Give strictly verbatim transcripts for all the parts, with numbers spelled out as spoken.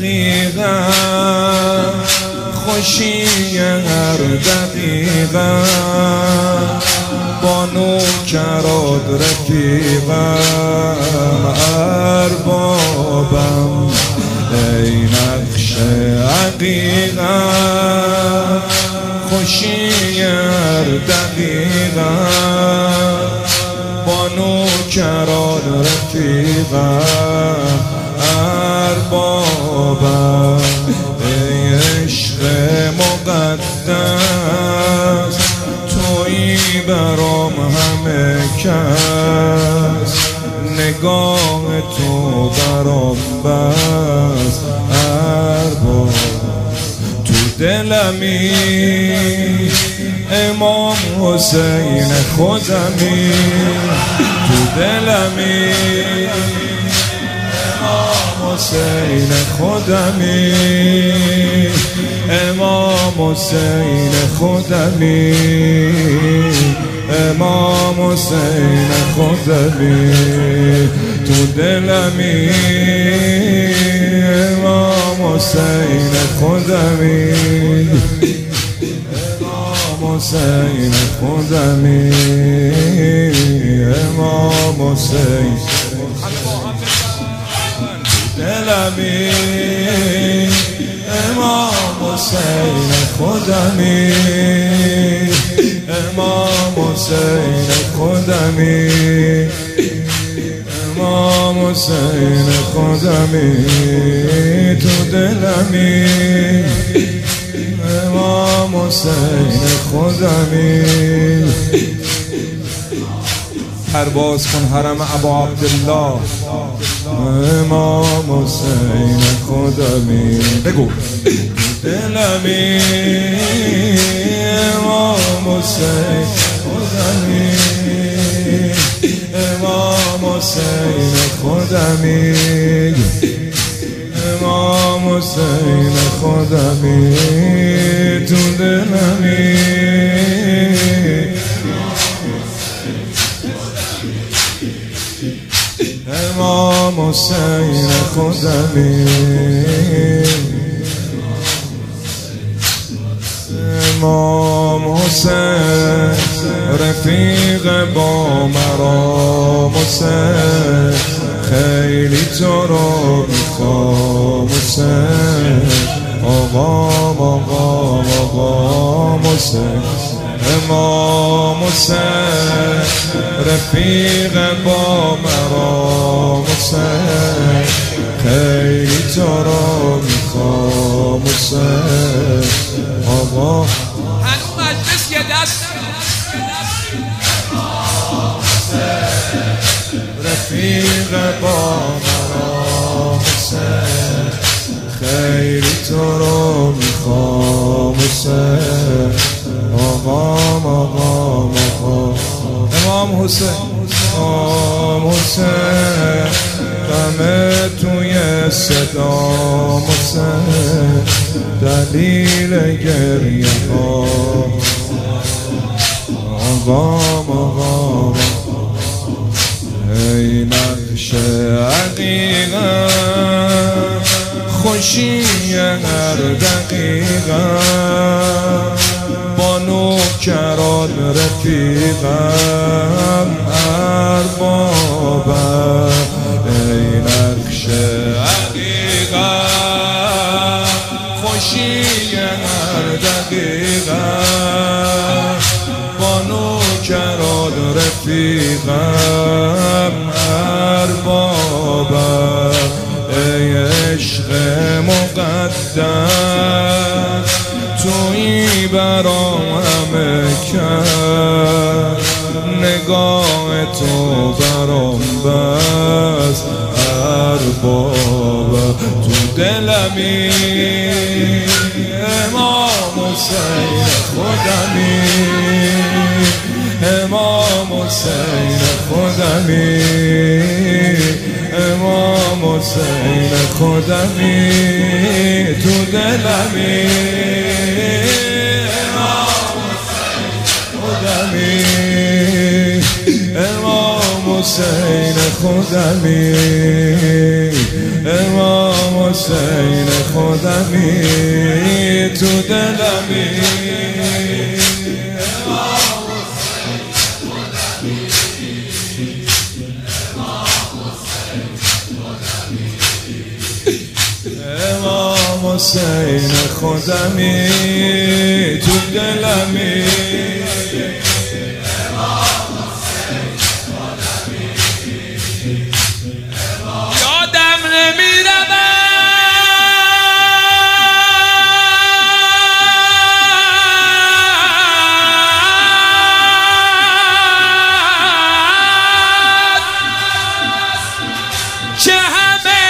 عقیقه خوشی هر دقیقه با نوکرات رفیقم اربابم ای نقش عقیقه خوشی هر دقیقه با نوکرات رفیقم اربابم ای عشق مقدس تویی برام همه کس نگاه تو برام بس ارباب تو دلمی امام حسین خودمی تو دلمی امام حسین خودمی امام حسین خودمی امام حسین خودمی تو دلمی امام حسین خودمی امام حسین خودمی امام حسین دلمی امام حسین خودمی امام حسین خودمی امام حسین خودمی تو دلمی امام حسین خودمی پرواز کن حرم ابا عبدالله امام حسین خودمی بگو دلمی امام حسین خودمی امام حسین خودمی امام حسین خودمی تو دلمی امام حسین خودمی امام حسین رفیق با مرام حسین خیلی تو رو میخوام حسین آقام آقام آقام حسین امام حسین رفیق با مرام حسین خیلی تو رو میخوام حسین آقا هنو مجلس یه دست رفیق با مرام حسین خیلی تو رو میخوام حسین آقام آقام آقام امام حسین امام حسین غمه توی صدام حسین دلیل گریه ها آقام آقام ای نقش عقیقه خوشی هر دقیقه با نوکران رفیقم اربابم ای نقش عقیقه خوشی هر دقیقه با نوکران رفیقم اربابم ای عشق مقدس تویی برام همه کس نگاه تو برام بس اربابم تو دلمی امام حسین خودمی امام حسین خودمی امام حسین خودمی تو دلمی امام حسین خودمی امام حسین خودمی، امام حسین خودمی تو دلمی. امام حسین خودمی تو دلمی. یادم نمیرود که همه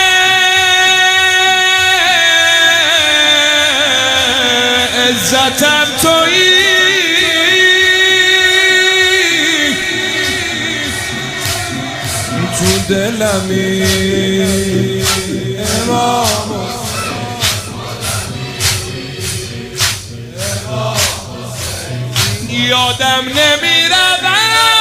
عزتم تویی، تو دلمی. امام یادم نمیرود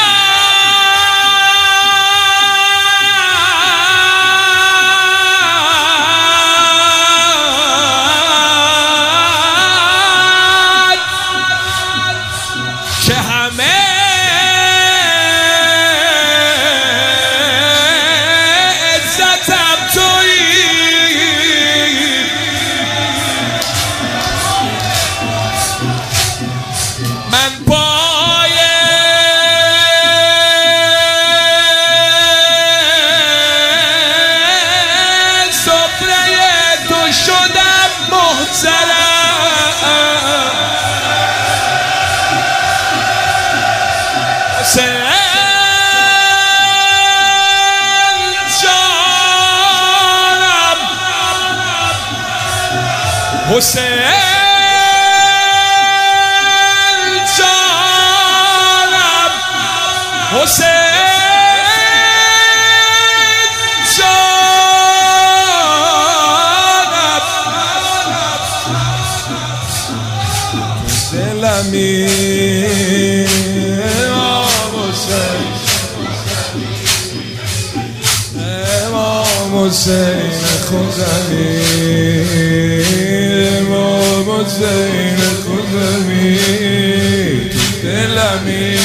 که همه عزتم تویی. من پای سفره تو شدم محترم. حسین جانم، حسین جانم، حسین جانم، دلمی. امام حسین خودمی، امام حسین خودمی تو دلمی.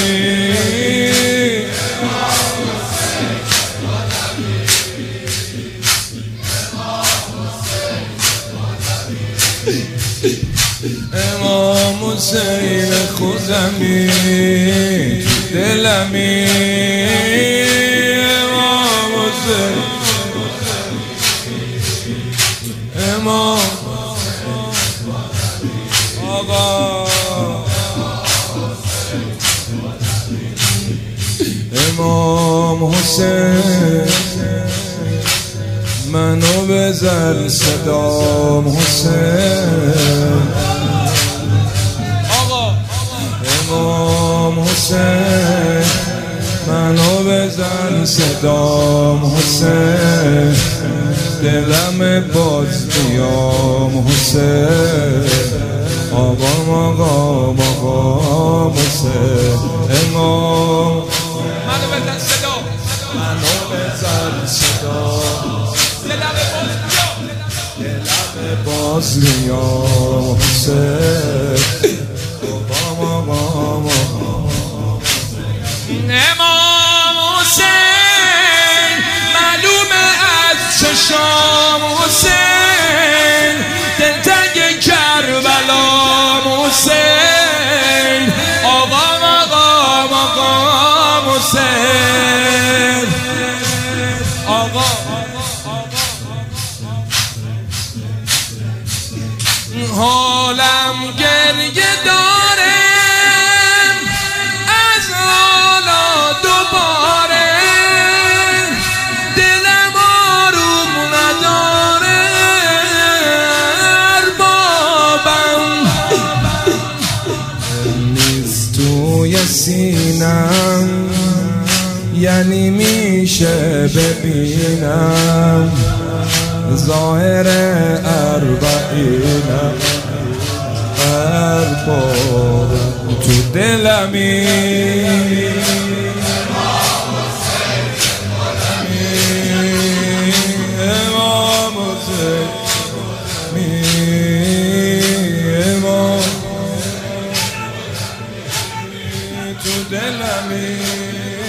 امام حسین خودمی تو دلمی. امام حسین، امام آقا، امام حسین منو بزن صدام حسین. آقا امام حسین منو بزن صدام حسین. دلم باز بیام حسین. آقا آقا آقا حسین. امام منو بزن صدا، منو بزن صدا. دلم باز بیام حسین. آقا آقا آقا امام حسین معلومه از چشام حسین، دلتنگ کربلام حسین. آقا آقا آقا حسین. آقا حالم گریه داره از حالا دوباره، دلم آروم نداره اربابم. نیست توی سینم، یعنی میشه ببینم ظاهر اربعینم. ارباب تو دلمی. تو دلمی